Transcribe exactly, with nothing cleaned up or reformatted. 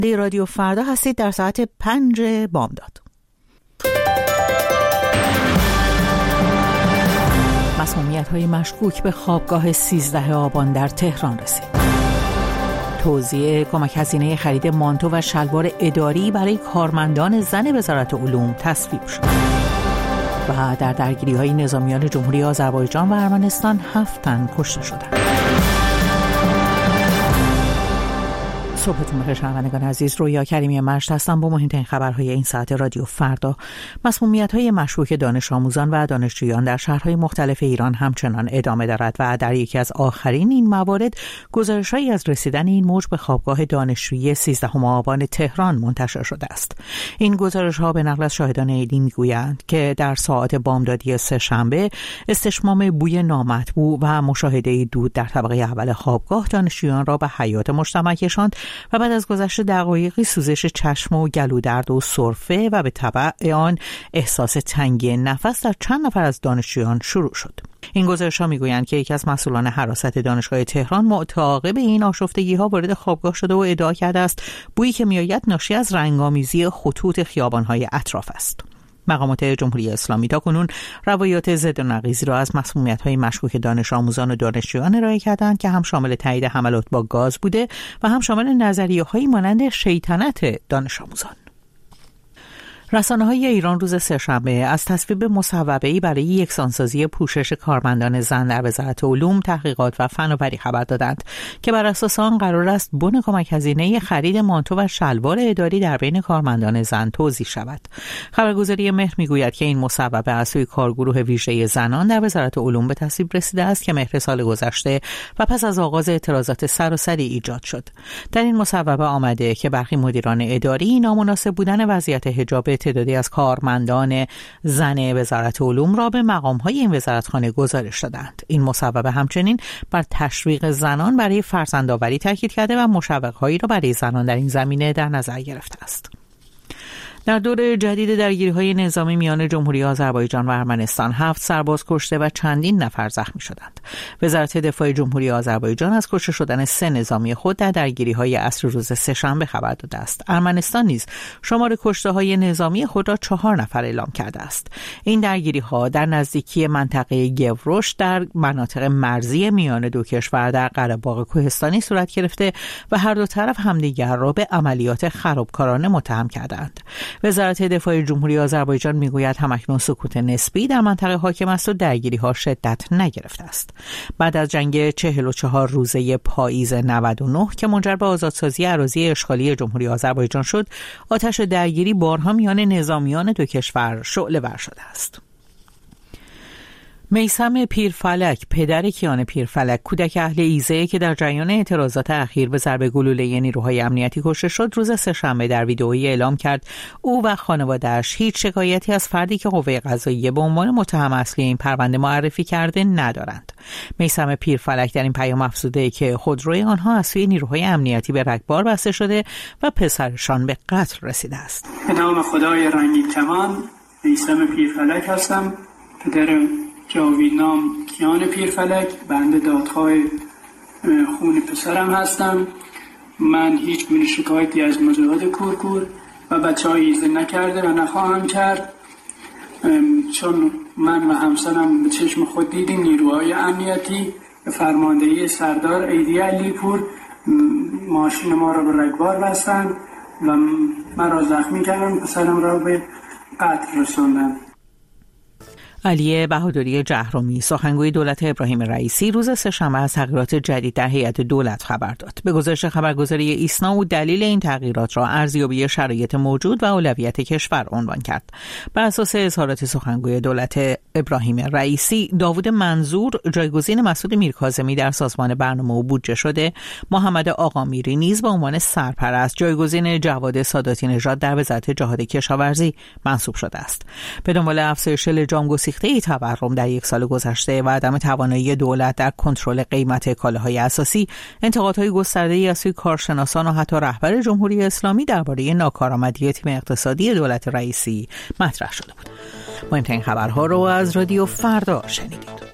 دی رادیو فردا هستید در ساعت پنج بامداد. مسمومیت‌های مشکوک به خوابگاه سیزده آبان در تهران رسید. توزیع کمک هزینه خرید مانتو و شلوار اداری برای کارمندان زن وزارت علوم تصویب شد. و در درگیری‌های نظامیان جمهوری آذربایجان و ارمنستان هفت تن کشته شدند. صبحتون بخیر شنوندگان عزیز، رویا کریمی مشت هستم با مهمترین خبرهای این ساعت رادیو فردا. مسمومیت‌های مشکوک دانش آموزان و دانشجویان در شهرهای مختلف ایران همچنان ادامه دارد و در یکی از آخرین این موارد گزارش‌هایی از رسیدن این موج به خوابگاه دانشجویی سیزدهم آبان تهران منتشر شده است. این گزارش‌ها به نقل از شاهدان عینی می‌گویند که در ساعات بامدادی سه‌شنبه استشمام بوی نامطبوع و مشاهده دود در طبقه اول خوابگاه دانشجویان را به حیاط مجتمع کشاند و بعد از گذشت دقایقی سوزش چشم و گلودرد و سرفه و به تبع آن احساس تنگی نفس در چند نفر از دانشجویان شروع شد. این گزارش‌ها می‌گویند که یکی از مسئولان حراست دانشگاه تهران متعاقب این آشفتگی‌ها وارد خوابگاه شده و ادعا کرده است بویی که می‌آید ناشی از رنگ‌آمیزی خطوط خیابان‌های اطراف است. مقامات جمهوری اسلامی تاکنون روایات ضد و نقیضی را از مسمومیت‌های مشکوک دانش آموزان و دانشجویان ارائه کردند که هم شامل تایید حملات با گاز بوده و هم شامل نظریه‌هایی مانند شیطنت دانش آموزان. رسانه‌های ایران روز سه‌شنبه از تصویب مصوبه‌ای برای یکسانسازی پوشش کارمندان زن در وزارت علوم، تحقیقات و فناوری خبر دادند که بر اساس آن قرار است بن کمک هزینه خرید مانتو و شلوار اداری در بین کارمندان زن توزیع شود. خبرگزاری مهر می‌گوید که این مصوبه از سوی کارگروه ویژه زنان در وزارت علوم به تصویب رسیده است که مهر سال گذشته و پس از آغاز اعتراضات سراسری ایجاد شد. در این مصوبه آمده که برخی مدیران اداری نامناسب بودن وضعیت حجاب تعدادی از کارمندان زن وزارت علوم را به مقام‌های این وزارتخانه گزارش دادند. این مصوبه همچنین بر تشویق زنان برای فرزندآوری تاکید کرده و مشوق‌هایی را برای زنان در این زمینه در نظر گرفته است. در دور جدید درگیری‌های نظامی میان جمهوری آذربایجان و ارمنستان هفت سرباز کشته و چندین نفر زخمی شدند. وزارت دفاع جمهوری آذربایجان از کشته شدن سه نظامی خود در درگیری‌های عصر روز سه‌شنبه خبر داده است. ارمنستان نیز شمار کشته‌های نظامی خود را چهار نفر اعلام کرده است. این درگیری‌ها در نزدیکی منطقه گوروش در مناطق مرزی میان دو کشور در قره‌باغ کوهستانی صورت گرفته و هر دو طرف همدیگر را به عملیات خرابکارانه متهم کردند. وزارت دفاع جمهوری آذربایجان میگوید همکنون سکوت نسبی در منطقه حاکم است و درگیری‌ها شدت نگرفته است. بعد از جنگ چهل و چهار روزه پاییز نود و نه که منجر به آزادسازی اراضی اشغالی جمهوری آذربایجان شد، آتش درگیری بارها میان نظامیان دو کشور شعله‌ور شده است. میثم پیرفلک، پدر کیان پیرفلک، کودک اهل ایزه که در جریان اعتراضات اخیر به ضرب گلوله نیروهای امنیتی کشته شد، روز سه‌شنبه در ویدئویی اعلام کرد او و خانواده‌اش هیچ شکایتی از فردی که قوه قضاییه به عنوان متهم اصلی این پرونده معرفی کرده ندارند. میثم پیرفلک در این پیام افزوده که خودروی آنها از سوی نیروهای امنیتی به رگبار بسته شده و پسرشان به قتل رسیده است. به نام خدای رنگین کمان، میثم پیرفلک هستم، پدر جاویدنام کیان پیرفلک، بنده دادخواه خون پسرم هستم. من هیچ گونه شکایتی از مجاهد کورکور و بچه های ایزه نکرده و نخواهم کرد، چون من و همسرم به چشم خود دیدیم نیروهای امنیتی به فرماندهی سردار ایدی علیپور ماشین ما را به رگبار بستند و مرا زخمی کردند، پسرم را به قتل رساندند. علی بهادری جهرومی، سخنگوی دولت ابراهیم رئیسی، روز سه‌شنبه از تغییرات جدید در هیئت دولت خبر داد. به گزارش خبرگزاری ایسنا او دلیل این تغییرات را ارزیابی شرایط موجود و اولویت کشور عنوان کرد. بر اساس اظهارات سخنگوی دولت ابراهیم رئیسی، داوود منظور جایگزین مسعود میرکاظمی در سازمان برنامه و بودجه شده، محمد آقامیری نیز به عنوان سرپرست جایگزین جواد ساداتی نژاد در وزارت جهاد کشاورزی منصوب شده است. به دنبال افزایش لجام گسیخته تورم در یک سال گذشته و عدم توانایی دولت در کنترل قیمت کالاهای اساسی، انتقادهای گسترده‌ای از سوی کارشناسان و حتی رهبر جمهوری اسلامی درباره ناکارآمدی تیم اقتصادی دولت رئیسی مطرح شده بود. مهمترین خبرها رو از رادیو فردا شنیدید.